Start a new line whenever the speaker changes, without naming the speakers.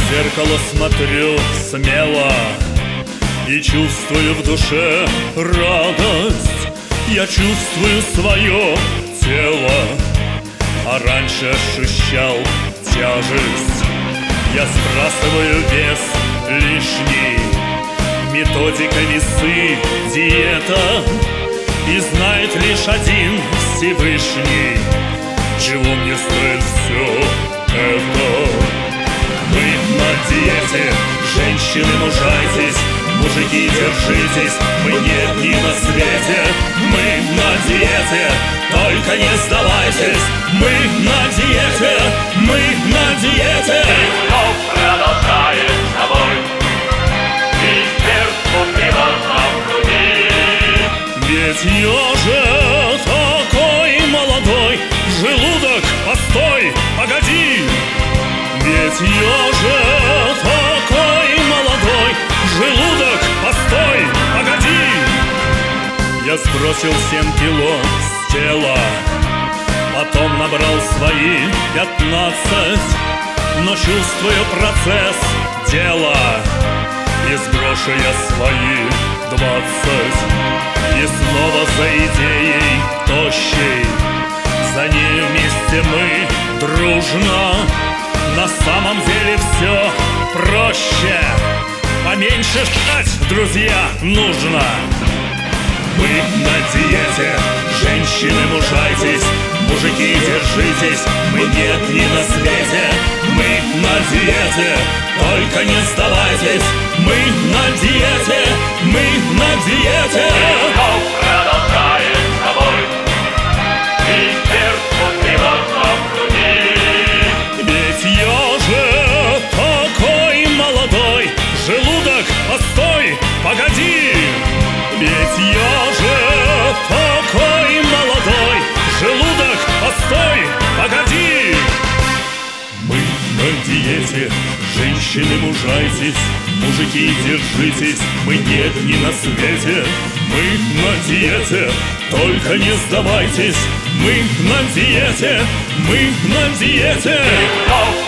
В зеркало смотрю смело и чувствую в душе радость. Я чувствую свое тело, а раньше ощущал тяжесть. Я сбрасываю вес лишний, методика весы, диета. И знает лишь один Всевышний, чего мне стоит все это. Мы на диете, женщины, мужайтесь, мужики, держитесь, мы не одни на свете. Мы на диете, только не сдавайтесь. Мы на диете, мы на диете.
И вновь продолжает собой, и сердцу тревожно в груди.
Ведь я же такой молодой, желудок, постой, погоди. Ведь я же такой молодой, желудок, постой, погоди. Я сбросил 7 кило с тела, потом набрал свои 15. Но чувствую процесс дела, и сброшу я свои 20. И снова за идеей тощей, за ней вместе мы дружно. На самом деле все проще, поменьше ждать, друзья, нужно. Мы на диете, женщины, мужайтесь, мужики, держитесь, мы не одни на свете. Мы на диете, только не сдавайтесь. Мы на диете, мы на диете.
И вновь продолжает собой, и сердцу тревожно в груди.
Ведь я же такой молодой, желудок, постой, погоди. Ведь я же такой молодой, желудок, постой, погоди. Мы на диете, женщины, мужайтесь, мужики, держитесь, мы не одни на свете. Мы на диете, только не сдавайтесь. Мы на диете, мы на диете.
И вновь